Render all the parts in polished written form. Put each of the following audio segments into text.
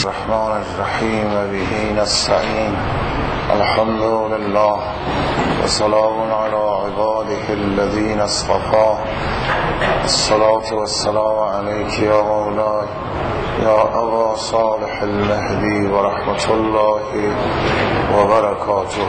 الرحمن الرحیم به نستعین الحمد لله وسلام علی عباده الذین اصطفى الصلاة والسلام علیک یا مولاي یا ابا صالح المهدی و رحمت الله و برکاته.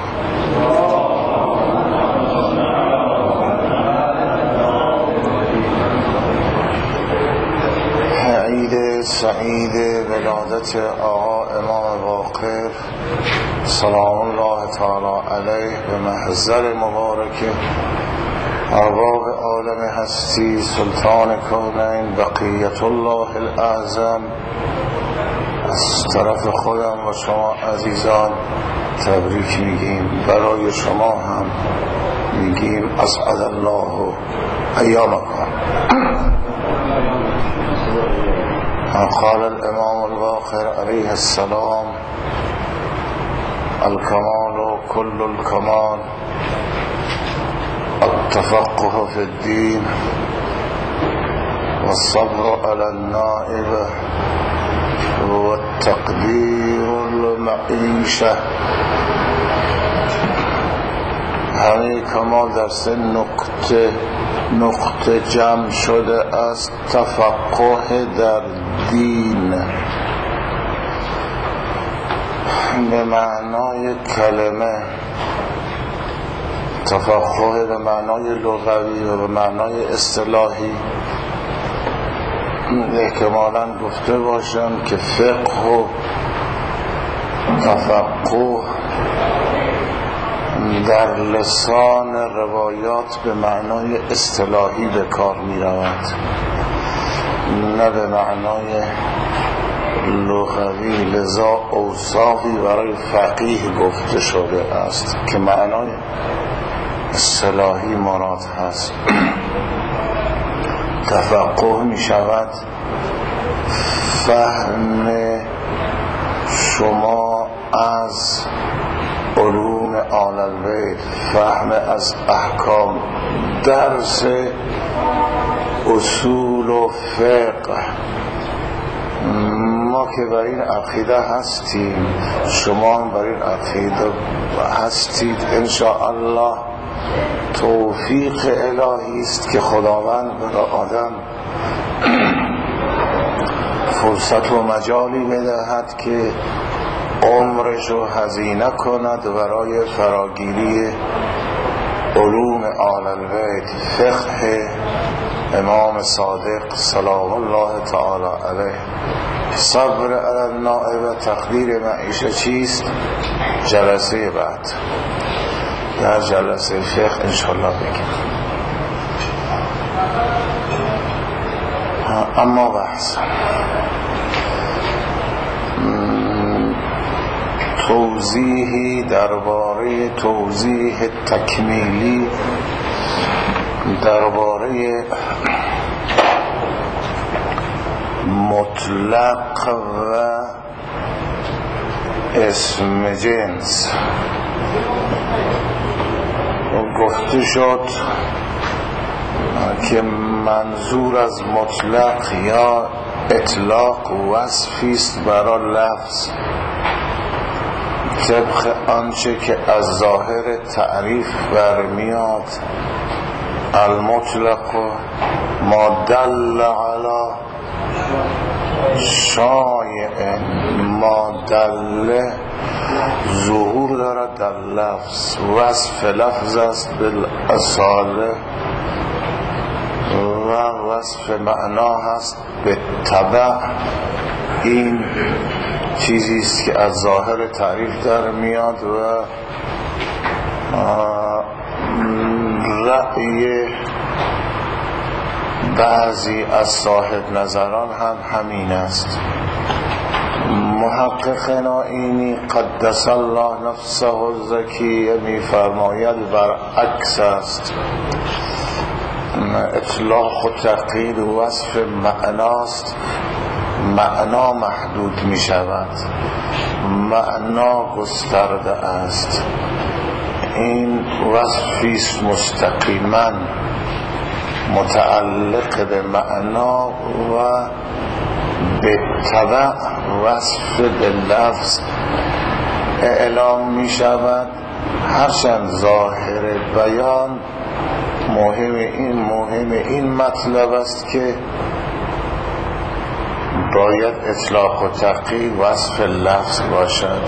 عید سعید ولادت آقا امام باقر سلام الله تعالی علیه به محضر مبارکه ارباب عالم هستی سلطان کونین بقیت الله الاعظم، از طرف خودم و شما عزیزان تبریک میگیم. برای شما هم میگیم اسعد الله ایامکم. قال الامام الباقر علیه السلام الکمال کل الکمال التفقه في الدين والصبر على النائبة والتقدير المعيشة. همه کمال در سه نقطه جمع شده است. تفقه در دین به معنای کلمه، تفقه به معنای لغوی و به معنای اصطلاحی. احتمالاً گفته باشم که فقه و تفقه در لسان روایات به معنای اصطلاحی به کار می رود، نه به معنای لغوی. لذا اوصافی برای فقیه گفته شده است که معنای اصطلاحی مراد هست. تفقه می شود فهم شما از علوم آل البیت، فهم از احکام، درس اصول و فقه. ما که بر این عقیده هستیم، شما هم بر این عقیده هستید. انشاءالله توفیق الهی است که خداوند به آدم فرصت و مجالی بدهد که عمرش رو هزینه کند برای فراگیری علوم آل البیت، فقه امام صادق سلام الله تعالی علیه. صبر علی النائبه، تقدیر معیشه چیست؟ جلسه بعد، در جلسه فقه انشالله بگیم. اما بحث توضیحی درباره توضیح تکمیلی درباره مطلق و اسم جنس گفته شد که منظور از مطلق یا اطلاق وصفی است برای لفظ طبق آنچه که از ظاهر تعریف برمیاد. المطلق ما دل علی شایع، ما دل ظهور دارد در لفظ، وصف لفظ است بالاصاله و وصف معنا هست به تبع. این چیزی است که از ظاهر تعریف در میاد و رأی بعضی از صاحب نظران هم همین است. محقق نائینی قدس الله نفسه الزکیه می فرماید برعکس است. اطلاق و تقیید و وصف معناست، معنا محدود می شود، معنا گسترده است. این وصفی به تبع وصف به لفظ اعلام می شود، هرچند ظاهر بیان مهم این مطلب است که باید اطلاق و تقیید وصف لفظ باشد.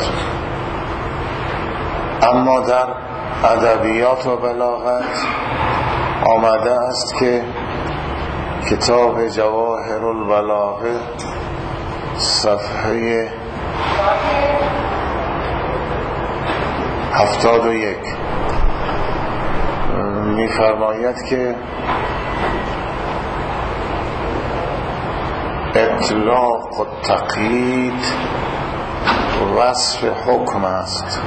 اما در ادبیات و بلاغت آمده است که کتاب جواهر البلاغه صفحه 71 می‌فرماید که اطلاق و تقیید وصف حکم است.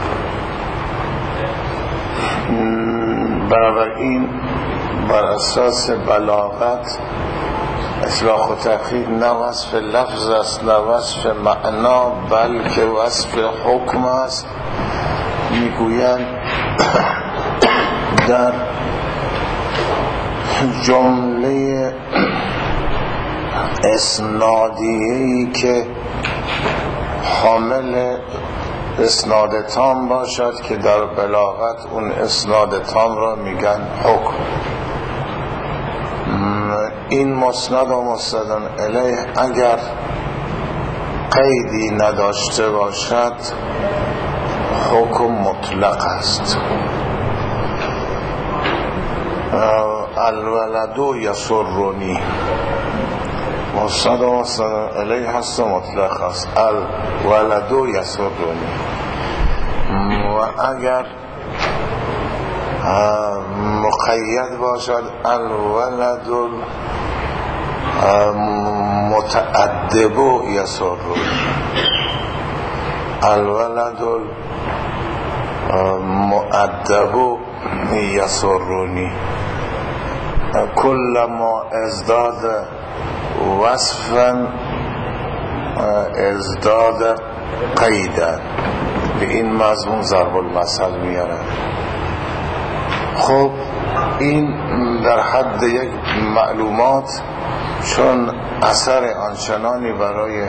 بنابراین بر اساس بلاغت اطلاق و تقیید نه وصف لفظ است نه وصف معنا بلکه وصف حکم است. میگویند در جمله اسنادیه‌ای که حامل اسناد تام باشد که در بلاغت اون اسناد تام را میگن حکم. این مسند و مسند الیه اگر قیدی نداشته باشد حکم مطلق است. الولد یسرنی مسند و مسند الیه هست و مطلق است. الولد یسرنی. و اگر مقید باشد الولد متأدب یسرنی، الولد مؤدب یسرنی. کل ما ازداد وصفا ازداد قیدا. به این مضمون ضرب المثل میاره. خب این در حد یک معلومات، چون اثر آنچنانی برای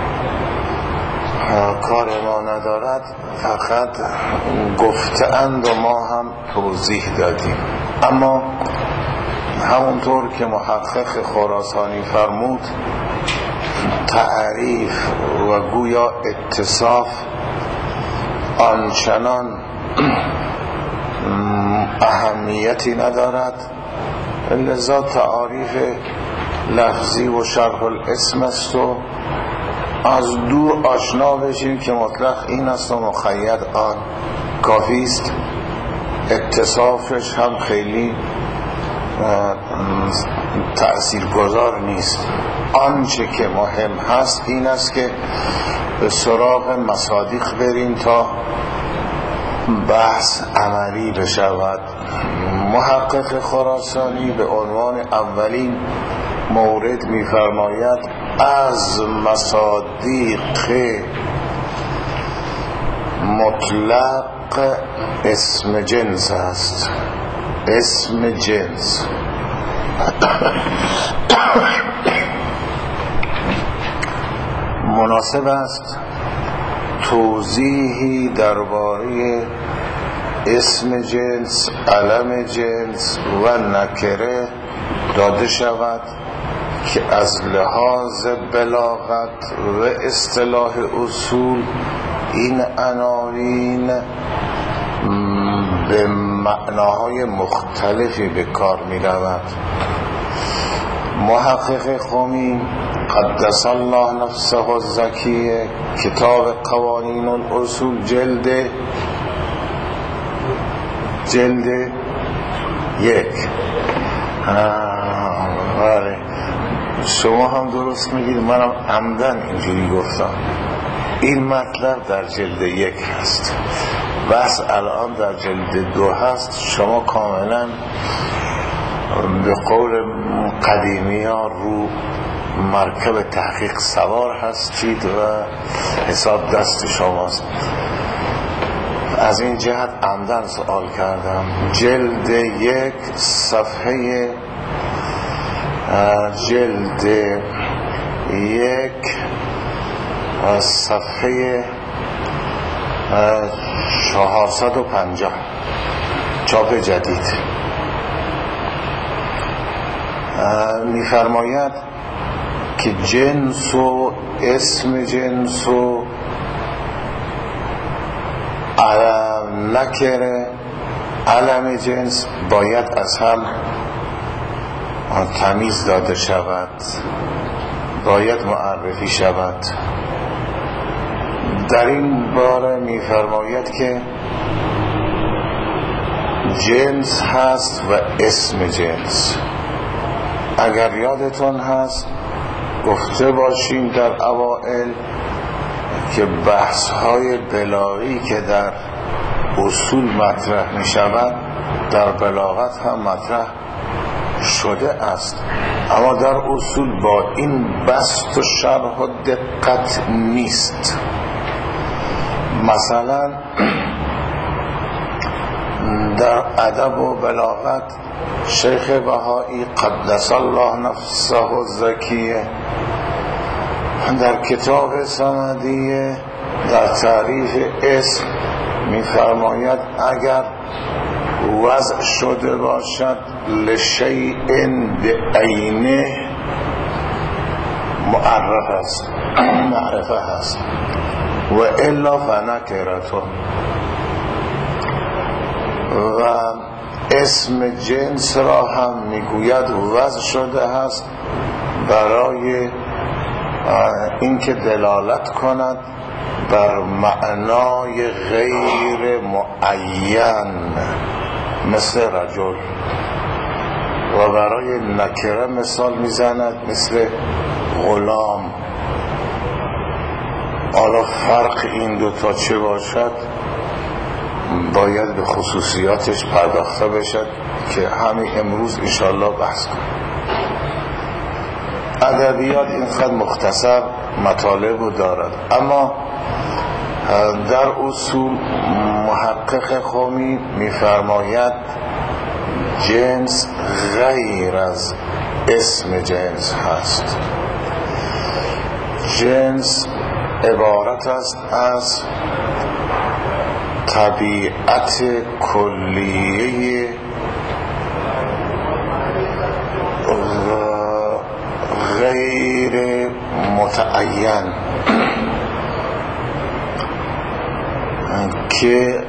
کار ما ندارد، فقط گفتند و ما هم توضیح دادیم. اما همونطور که محقق خراسانی فرمود، تعریف و گویا اتصاف آنچنان اهمیتی ندارد، لذا تعریف لفظی و شرح الاسم است و از دور آشنا بشیم که مطلق این است و مقید آن کافی است. اتصافش هم خیلی تأثیرگذار نیست. آنچه که مهم هست این است که به سراغ مصادیق بریم تا بحث عملی بشود. محقق خراسانی به عنوان اولین مورد می‌فرماید از مصادیق مطلق اسم جنس است. اسم جنس مناسب است توضیحی درباره اسم جنس، علم جنس و نکره داده شود که از لحاظ بلاغت و اصطلاح اصول این عناوین به معناهای مختلفی به کار می رود. محقق خمینی قدس الله نفسه الزکیه کتاب قوانین الاصول جلد 1 شما هم درست میگید، منم عمدن اینجوری گفتم. این مطلب در جلد 1 هست، بس الان در جلد 2 هست. شما کاملا به قول قدیمی ها رو مرکب تحقیق سوار هستید و حساب دست شماست. از این جهت عمدن سوال کردم. جلد 1 صفحه جلد 1 صفحه 450 چاپ جدید می‌فرماید که جنس و اسم جنس و نکره علم جنس باید از هم تمیز داده شود، باید معرفی شود. در این باره می‌فرماید که جنس هست و اسم جنس. اگر یادتون هست گفته باشیم در اوائل که بحث‌های بلاغی که در اصول مطرح می‌شود در بلاغت هم مطرح شده است، اما در اصول با این بسط و شرح و دقت نیست. مثلا در ادب و بلاغت شیخ بهایی قدس الله نفسه الزکیه در کتاب صمدیه در تعریف اسم می‌فرماید اگر وضع شده باشد لشیء بعینه معرفه هست و الا فنکرتون. و اسم جنس را هم میگوید وضع شده هست برای اینکه دلالت کند بر معنای غیر معین مثل رجل، و برای نکره مثال میزند مثل غلام. حالا فرق این دوتا چه باشد باید به خصوصیاتش پرداخته بشد که همین امروز انشاءالله بحث کنیم. ادبیات اینقدر مختصر مطالب دارد، اما در اصول محقق خومی میفرماید جنس غیر از اسم جنس هست. جنس عبارت است از طبیعت کلیه غیر متعین که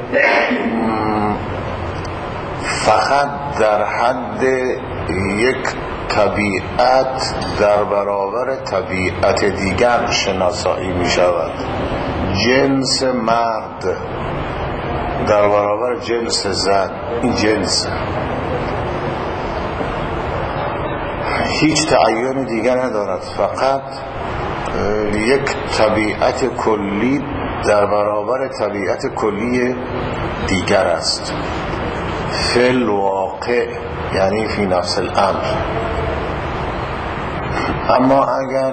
فقط در حد یک طبیعت در برابر طبیعت دیگر شناسایی می شود. جنس مرد در برابر جنس زن، این جنس هیچ تعین دیگر ندارد، فقط یک طبیعت کلی در برابر طبیعت کلی دیگر است. فی الواقع یعنی فی نفس الامر. اما اگر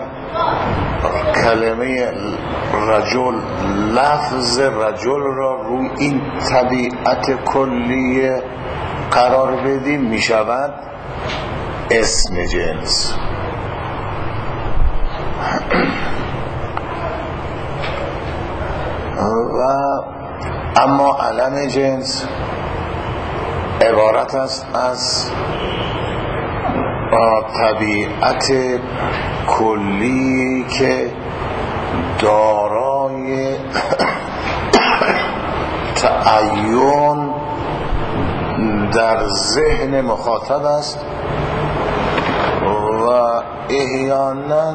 کلمه رجل، لفظ رجل را روی این طبیعت کلی قرار بدیم می شود اسم جنس. و اما علم جنس عبارت است از طبیعت کلی که دارای تعین در ذهن مخاطب است و احیانا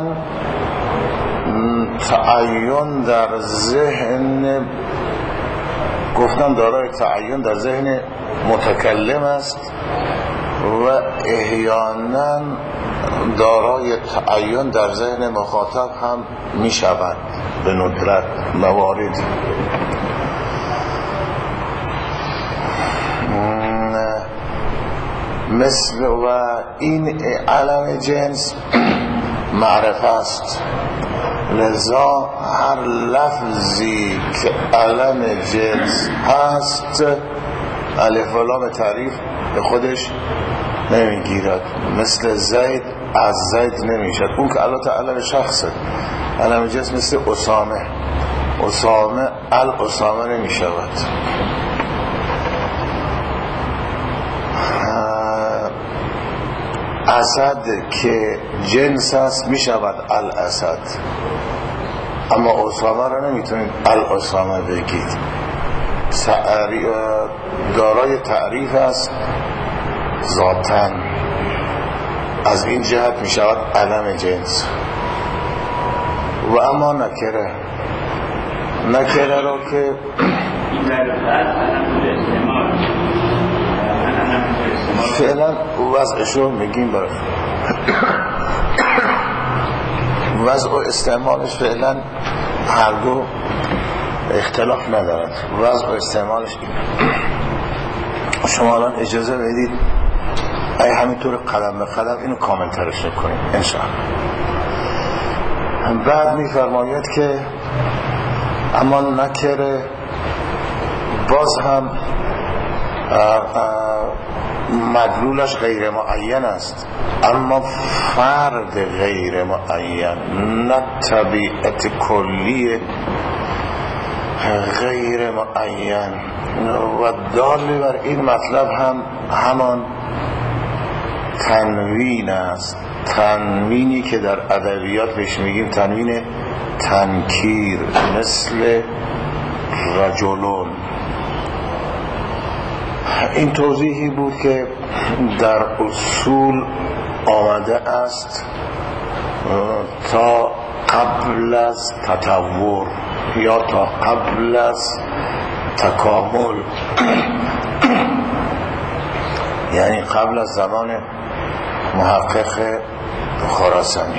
تعین در ذهن، گفتم دارای تعین در ذهن متکلم است و احیانا دارای تعین در ذهن مخاطب هم می شود به ندرت موارد. مثل و این علم جنس معرفه است، لذا هر لفظی که علم جنس هست الف و لام تعریف به خودش نمیگیرد. مثل زید از زید نمیشد، اون که البته علم شخصه، علم جنس مثل اسامه، اسامه الاسامه نمی شود. اسد که جنس است می شود الاسد، اما اسامه را نمیتونید الاسامه بگید، دارای تعریف است ذاتاً، از این جهت می شود علم جنس. و اما نکره را که فعلا وضعشو میگیم، برای وضع و استعمالش فعلا هر دو اختلاف ندارد. وضع و استعمالش شما الان اجازه بدید همینطور قدم به قدم اینو کامل ترش کنیم انشاءالله. بعد میفرماید که اما نکره باز هم مدلولش غیر معین است، اما فرد غیر معین، نه طبیعت کلی غیر معین. و دال بر این مطلب هم همان تنوین است، تنوینی که در ادبیات بهش میگیم تنوین تنکیر، مثل رجلون. این توضیحی بود که در اصول آمده است تا قبل از تطور یا تا قبل از تکامل، یعنی قبل از زمان محقق خراسانی.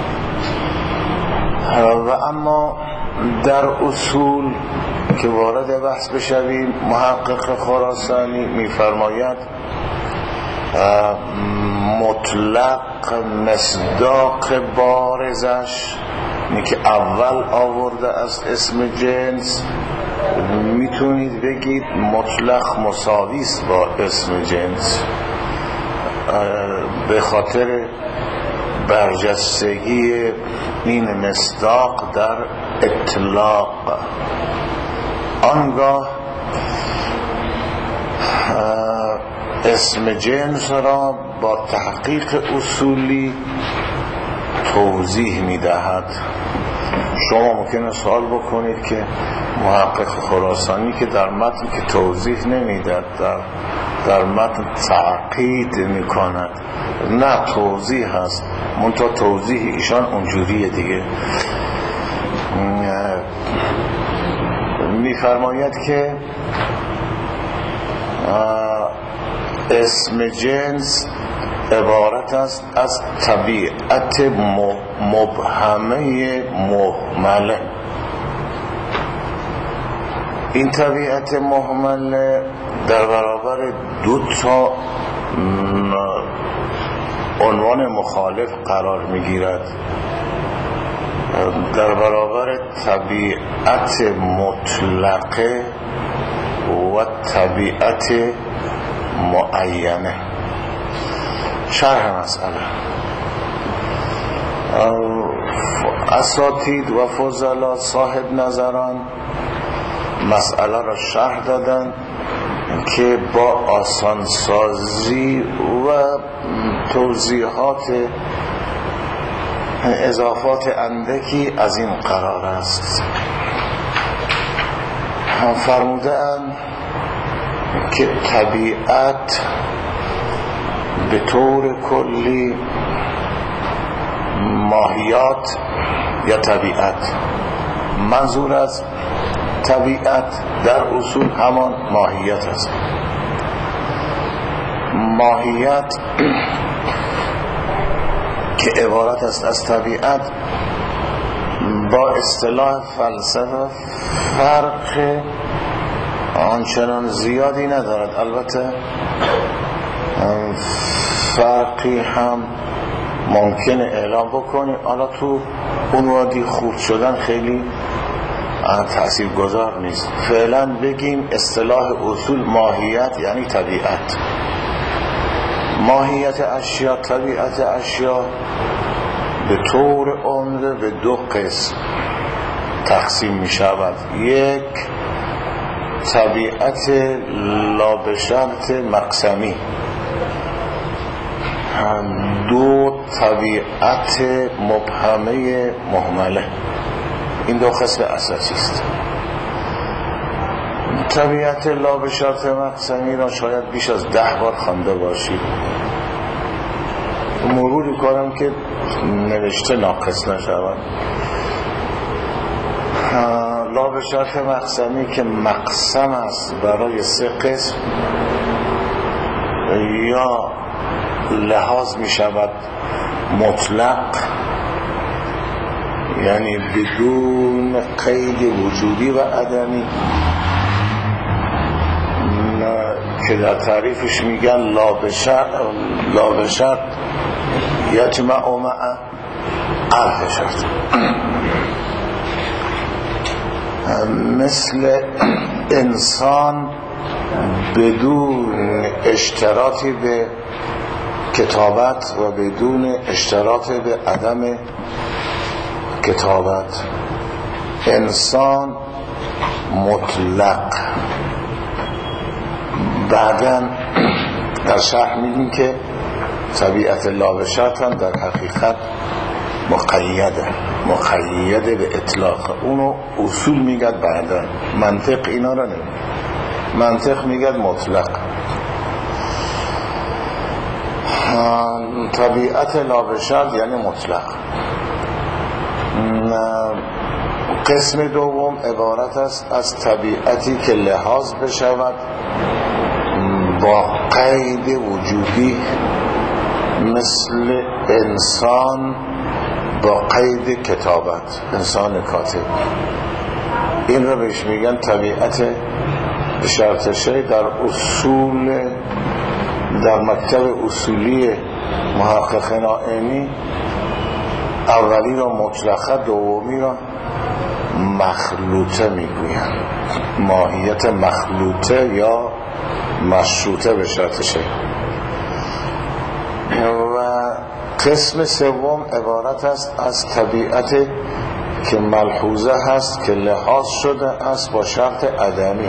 و اما در اصول که وارد بحث بشویم، محقق خراسانی میفرماید مطلق مصداق بارزش، اینی که اول آورده از اسم جنس، میتونید بگید مطلق مساویست با اسم جنس، به خاطر برجستگی این مصداق در اطلاق. آنگاه اسم جنس را با تحقیق اصولی توضیح میدهد. شما ممکنه سوال بکنید که محقق خراسانی که در متن که توضیح نمیداد، در متن تعقید میکند. نه، توضیح هست، منتها توضیح ایشان اونجوریه دیگه. میفرماید که اسم جنس عبارت است از طبیعت مبهمه مهمله. این طبیعت مهمله در برابر دو تا عنوان مخالف قرار میگیرد، در برابر طبیعت مطلقه و طبیعت معینه. شرح مسئله، اساتید و فضلا صاحب نظران مسئله را شرح دادن که با آسانسازی و توضیحات اضافات اندکی از این قرار است. هم فرمودند که طبیعت به طور کلی ماهیات یا طبیعت، منظور از طبیعت در اصول همان ماهیت است. ماهیت که عبارت است از طبیعت با اصطلاح فلسفه فرق آنچنان زیادی ندارد. البته فرقی هم ممکنه اعلام بکنی، حالا تو اون وادی خوب شدن خیلی تأثیر گذار نیست. فعلا بگیم اصطلاح اصول ماهیت یعنی طبیعت. ماهیت اشیا، طبیعت اشیا به طور عمده به دو قسم تقسیم می شود. یک، طبیعت لا به شرط مقسمی. دو، طبیعت مبهمه مهمله. این دو قسم اساسی است. طبیعت لا به شرط مقسمی را شاید بیش از 10 بار خوانده باشید. مروری کنم که نوشته ناقص نشود. لا به شرط مقسمی که مقسم است برای 3 قسم، یا لحاظ می شود مطلق، یعنی بدون قید وجودی و عدمی، که در تعریفش میگن لا به شرط یجمع مع عرض شرط. مثل انسان بدون اشتراطی به کتابت و بدون اشتراط به عدم کتابت. انسان مطلق. بعداً در شرح میگیم که طبیعت لا به شرط هم در حقیقت مقیده به اطلاق. اونو اصول میگد بعداً. منطق اینا را نمید. منطق میگد مطلق. طبیعت لا به شرط یعنی مطلق. قسم دوم عبارت است از طبیعتی که لحاظ بشود با قید وجودی، مثل انسان با قید کتابت، انسان کاتب. این رو بهش میگن طبیعت شرط شی. در اصول، در مکتب اصولی محقق نائینی اولی را مطلقه، دومی را مخلوطه میگویند. ماهیت مخلوطه یا مشروطه به شرط شی. و قسم سوم عبارت است از طبیعت که ملحوظه هست، که لحاظ شده است با شرط عدمی،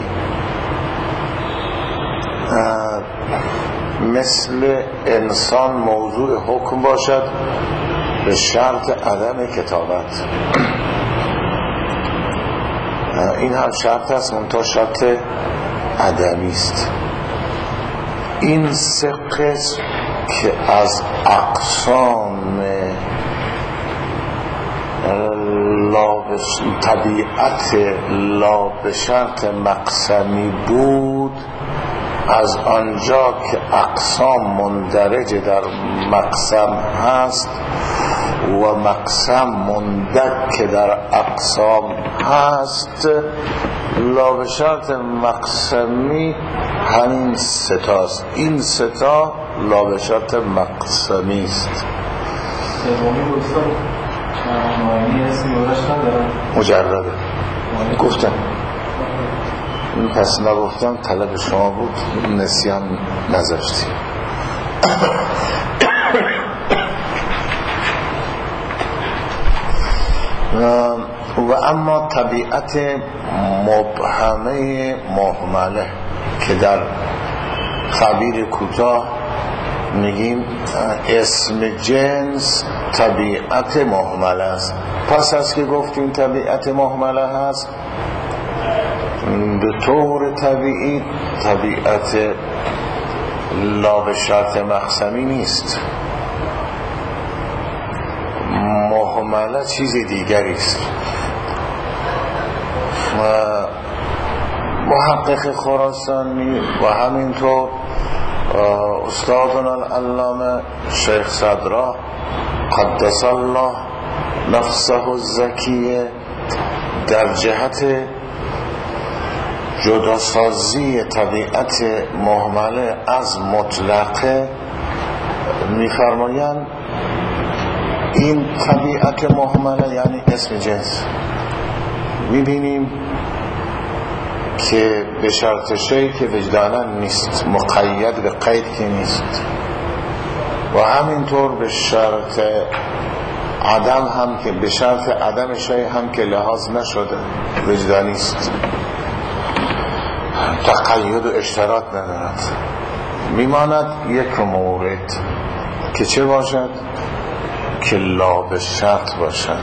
مثل انسان موضوع حکم باشد به شرط عدم کتابت. این هم شرط است، منتها شرط عدمی است. این 3 قسم که از اقسام طبیعت لا به شرط مقسمی بود، از آنجا که اقسام مندرج در مقسم هست و مقسم مندک در اقسام هست، لا به شرط مقسمی همین 3 تاست. این 3 تا لا به شرط مقسمی است. مجرده گفتم. این پس نگفتم، طلب شما بود، نسیان نذاشتی. و اما طبیعت مبهمه مهمله که در خبیر کوتاه میگیم اسم جنس طبیعت مهمله است. پس از که گفتیم طبیعت مهمله هست، به طور طبیعی طبیعت لا به شرط مقسمی نیست. مهمله چیز دیگری است. و محقق خراسانی و همینطور استادنا العلامه شیخ صدرا قدس الله نفسه الزکیه در جهت جداسازی طبیعت مهمله از مطلقه می‌فرمایند این طبیعت مهمله یعنی اسم جنس. می‌بینیم که به شرط شی که وجدانا نیست، مقید به قید که نیست، و همینطور به شرط عدم هم که به شرط عدم شای هم که لحاظ نشده وجدانی است، تقید و اشتراط ندارد. میماند یک مورد که چه باشد؟ که لا به شرط باشد.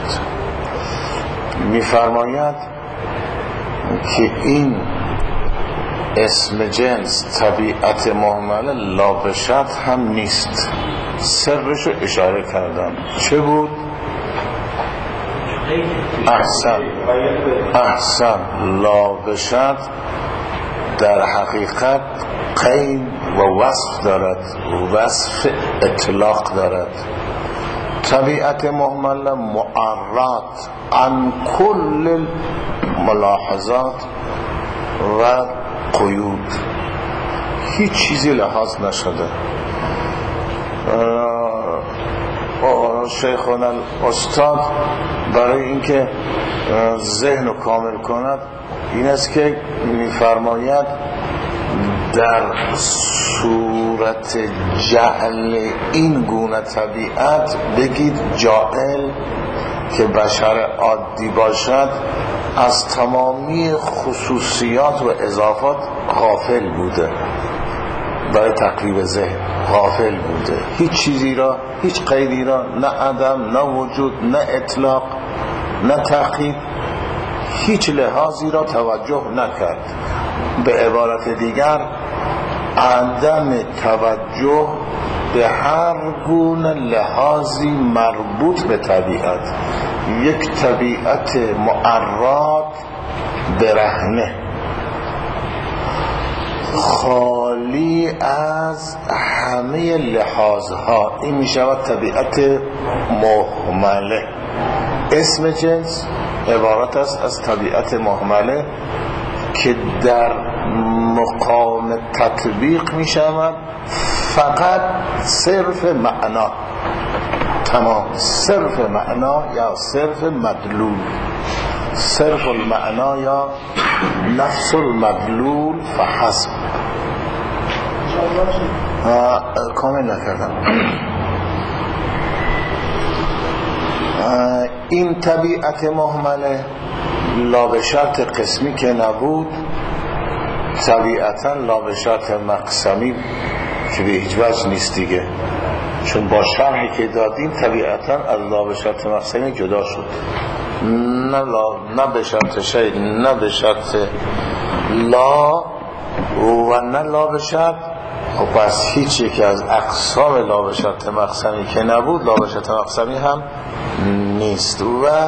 میفرماید که این اسم جنس طبیعت مهمله لا به شرط هم نیست. سرشو اشاره کردم. چه بود؟ احسن لا به شرط در حقیقت قید و وصف دارد، وصف اطلاق دارد. طبیعت مهمله معرض عن کل ملاحظات و قیود، هیچ چیزی لحاظ نشده. شیخنا الاستاد برای اینکه ذهن رو کامل کند این است که میفرماید در صورت جعل این گونه طبیعت بگید جاهل که بشر عادی باشد از تمامی خصوصیات و اضافات غافل بوده، برای تقریب ذهن غافل بوده، هیچ چیزی را، هیچ قیدی را، نه عدم، نه وجود، نه اطلاق، نه تقیید، هیچ لحاظی را توجه نکرد. به عبارت دیگر عدم توجه به هر گونه لحاظی مربوط به طبیعت، یک طبیعت معرض برهنه خالی از همه لحاظها، این می شود طبیعت مهمله. اسم جنس عبارت است از طبیعت مهمله که در مقام تطبیق می شود فقط صرف معنا، تمام صرف معنا یا صرف مدلول، صرف المعنا یا نفس المدلول فحسب. کامل نکردم. این طبیعت مهمله لا به شرط قسمی که نبود، طبیعتا لا به شرط مقسمی که به هیچ وجه نیست دیگه، چون با شرحی که دادیم طبیعتا از لا به شرط مقسمی جدا شد. نه به شرط شیء، نه به شرط لا و نه لا به شرط. خب پس هیچ یکی از اقسام لا به شرط مقسمی که نبود لا به شرط مقسمی هم نیست. و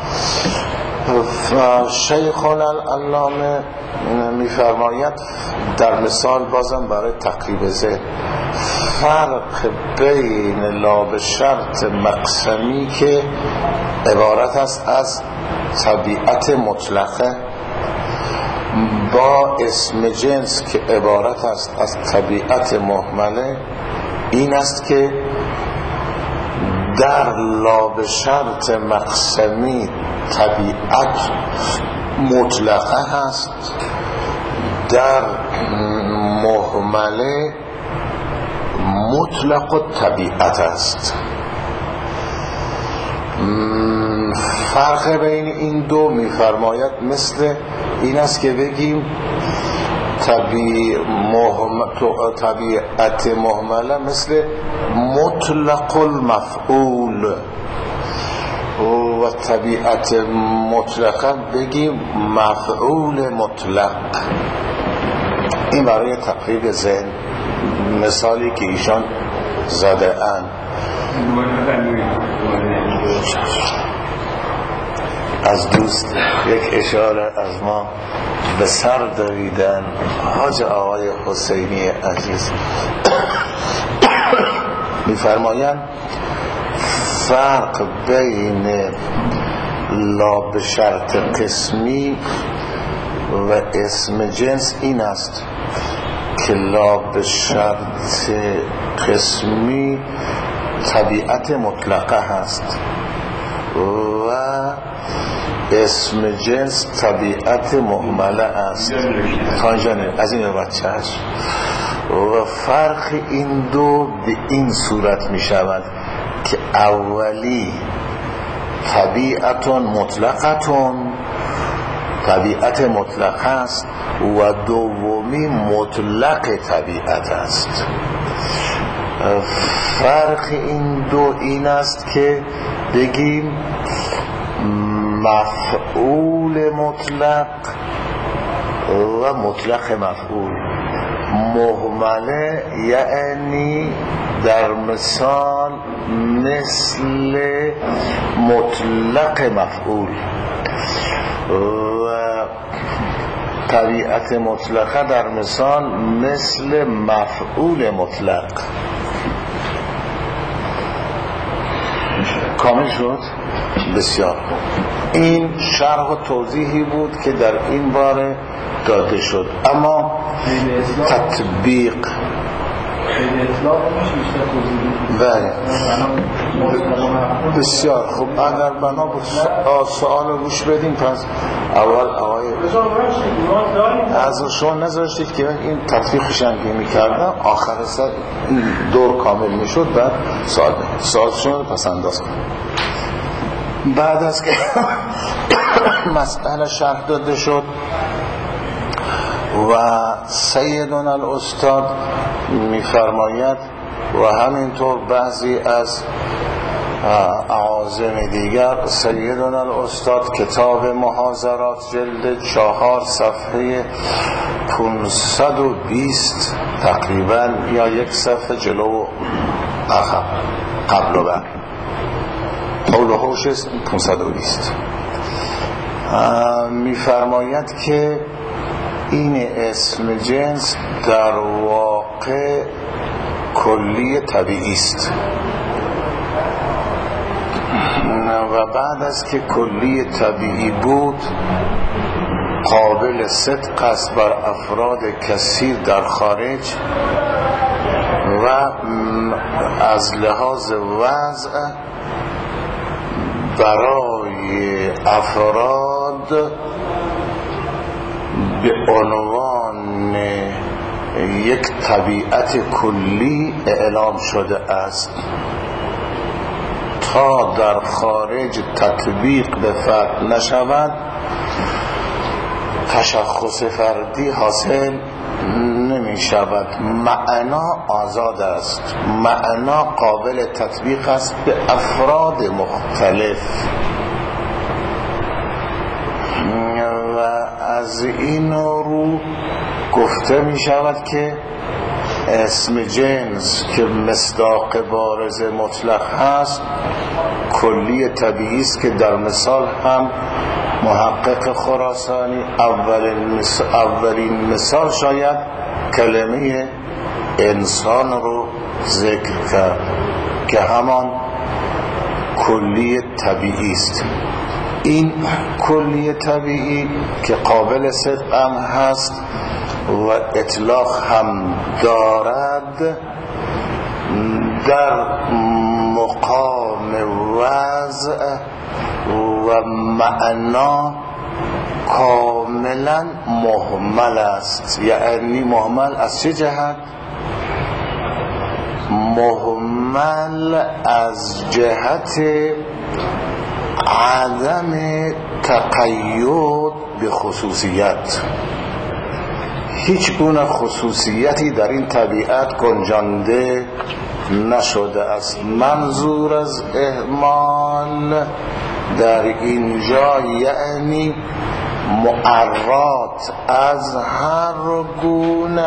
شیخنا العلامه میفرماید در مثال بازم برای تقریب ذهن، فرق بین لا به شرط مقسمی که عبارت است از طبیعت مطلقه با اسم جنس که عبارت است از طبیعت مهمله این است که در لا به شرط مقسمی طبیعت مطلقه هست، در مهمله مطلق طبیعت است. فرق بین این دو میفرماید مثل این است که بگیم طبیعت مهمله مثل مطلق المفعول و طبیعت مطلقه بگیم مفعول مطلق. این برای تقریب ذهن مثالی که ایشان زده اند. از دوست یک اشاره از ما به سر دویدن حاج آقای حسینی عزیز میفرمایند فرق بین لا به شرط قسمی و اسم جنس این است که لا به شرط قسمی طبیعت مطلقه هست و اسم جنس طبیعت مهمله است. خانجانه از این بچه هست و فرق این دو به این صورت می شود که اولی طبیعت مطلقتون، طبیعت مطلق است، و دومی مطلق طبیعت است. فرق این دو این است که بگیم مفعول مطلق و مطلق مفعول. مهمله یعنی در مثال مثل مطلق مفعول، و طبیعت مطلقه در مثال مثل مفعول مطلق. کامل شد؟ بسیار. این شرح و توضیحی بود که در این باره داده شد. اما تطبیق بله بسیار خوب. اگر بنا بود سوال گوش بدیم. پس اول آقای از شما نذاشتید که این تطبیقش هم که میکردم آخر سر دور کامل میشد، بعد سوال شما رو پس انداز کنم. بعد از که مسئله شرح داده شد و سیدنا الاستاد میفرماید و همینطور بعضی از اعاظم دیگر، سیدنا الاستاد کتاب محاضرات جلد 4 صفحه 520 تقریبا، یا یک صفحه جلو عقب قبل و بعد قول و حوش 520 میفرماید که این اسم جنس در واقع کلی طبیعی است، و بعد از که کلی طبیعی بود قابل صدق است بر افراد کثیر در خارج، و از لحاظ وضع برای افراد به عنوان یک طبیعت کلی اعلام شده است تا در خارج تطبیق به فرد نشود، تشخص فردی حاصل نمی شود. معنا آزاد است، معنا قابل تطبیق است به افراد مختلف، و از این رو گفته می شود که اسم جنس که مصداق بارز مطلق هست کلی طبیعی است، که در مثال هم محقق خراسانی اولین مثال شاید کلمه انسان رو ذکر کرد که همان کلی طبیعی است. این کلی طبیعی که قابل صدق هم هست و اطلاق هم دارد، در مقام وضع و معنا کاملا مهمل است. یعنی مهمل از چه جهت؟ مهمل از جهت عدم تقید به خصوصیت. هیچ گونه خصوصیتی در این طبیعت گنجانده نشده است. منظور از اهمال در اینجا یعنی معرات از هر گونه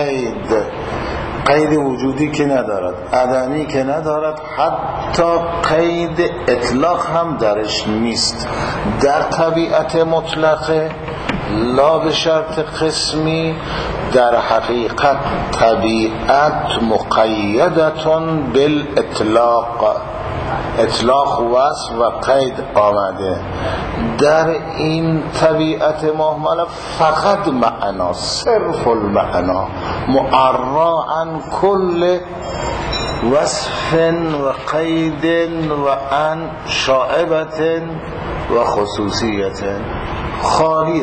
قید وجودی که ندارد، عدمی که ندارد، حتی قید اطلاق هم درش نیست. در طبیعت مطلقه لا به شرط قسمی، در حقیقت طبیعت مقیدتون بالاطلاق، اطلاق وصف و قید آمده. در این طبیعت مهمله فقط معنا، صرف المعنا، معرا عن کل وصف و قید و عن شائبت و خصوصیت، خالی.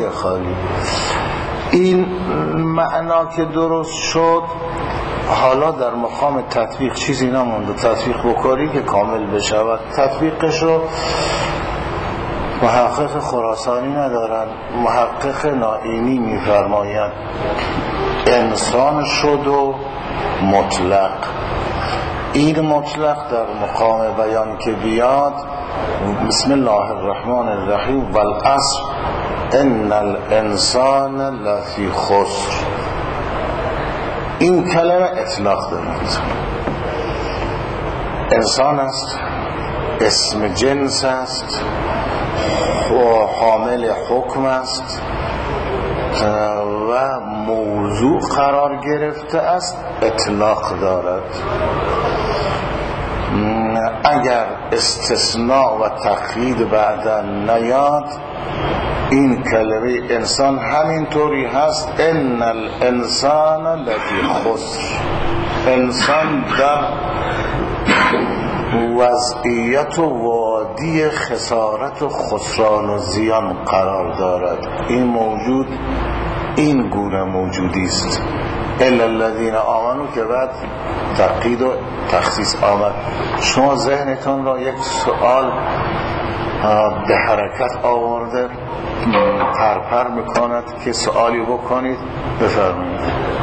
این معنا که درست شد، حالا در مقام تطبیق چیزی نمونده، تطبیق بکنی که کامل بشود. تطبیقش رو محقق خراسانی ندارن، محقق نائینی میفرمایند انسان شد و مطلق. این مطلق در مقام بیان که بیاد بسم الله الرحمن الرحیم والعصر ان الانسان لفی خسر، این کلمه اطلاق دارد. انسان است، اسم جنس است و حامل حکم است و موضوع قرار گرفته است، اطلاق دارد. اگر استثناء و تقیید بعدا نیاد این کلمه انسان همینطوری هست ان الانسان لفی خسر، انسان در وضعیت و وادی خسارت و خسران و زیان قرار دارد. این موجود این گونه موجودی است الا الذین آمنوا که بعد تقیید و تخصیص آمد. شما ذهنتون را یک سوال به حرکت آورده پرپر میکند که سوالی بکنید، بفرمایید.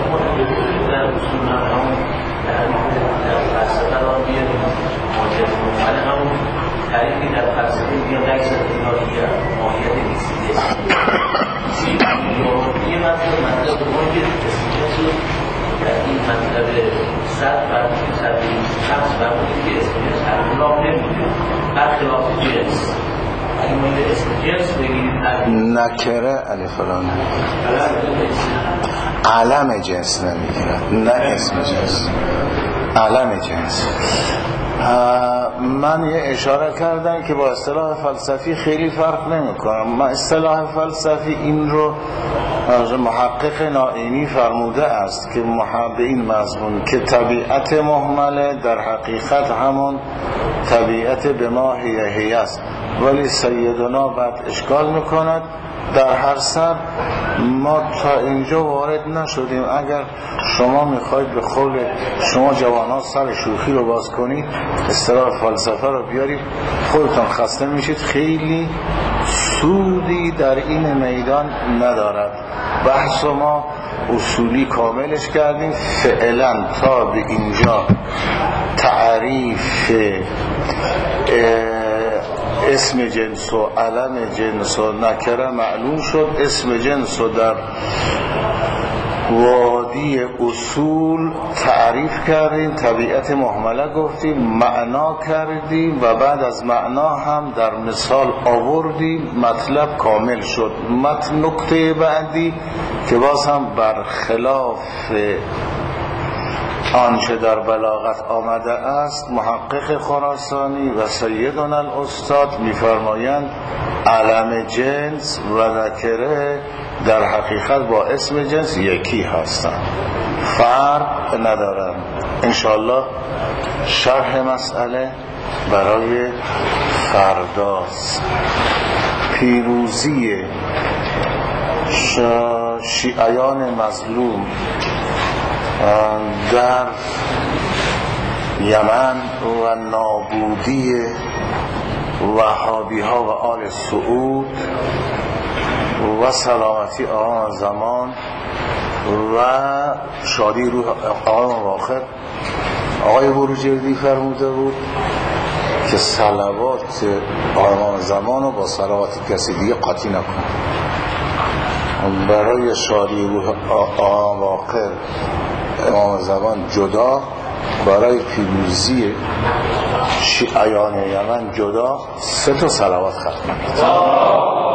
تعریفی در فلسفه یا در الهیه ماهیت نیست. یه مطلب که در این مطلب صد فرمودی خمس فرمودی که اسم اطلاق نمیده برخلاف جنس. اگه ما این اسم جنس بگیرید نکره الفلانه علم جنس نمیگیرد، نه اسم جنس، علم جنس. من یه اشاره کردم که با اصطلاح فلسفی خیلی فرق نمی‌کنه. من اصطلاح فلسفی این رو محقق نائینی فرموده است که به این مضمون که طبیعت مهمله در حقیقت همون طبیعت به ما هی است، ولی سیدنا بعد اشکال میکند. در هر سر ما تا اینجا وارد نشدیم. اگر شما میخواید به قول شما جوانان سر شوخی رو باز کنید، اصطلاح فلسفه رو بیارید، خودتون خسته میشید. خیلی سودی در این میدان ندارد. بحث ما اصولی کاملش کردیم. فعلا تا به اینجا تعریف اسم جنس و علم جنس و نکره معلوم شد. اسم جنس رو در وادی اصول تعریف کردیم، طبیعت مهمله گفتیم، معنا کردیم و بعد از معنا هم در مثال آوردیم، مطلب کامل شد. نکته بعدی که باز هم برخلاف آنچه در بلاغت آمده است، محقق خراسانی و سیدنا الاستاد میفرمایند علم جنس و نکره در حقیقت با اسم جنس یکی هستند، فرق ندارند. انشاءالله شرح مسئله برای فرداست. پیروزی شیعیان مظلوم در یمن و نابودی وهابی ها و آل سعود و سلامتی آقای زمان و شادی روح آقای اواخر. آقای بروجردی فرموده بود که صلوات آقای زمان رو با صلوات کسی دیگه قاطی نکن. برای شادی روح اواخر امام زمان جدا، برای پیروزی شیعیان یمن جدا 3 صلوات ختم کرد.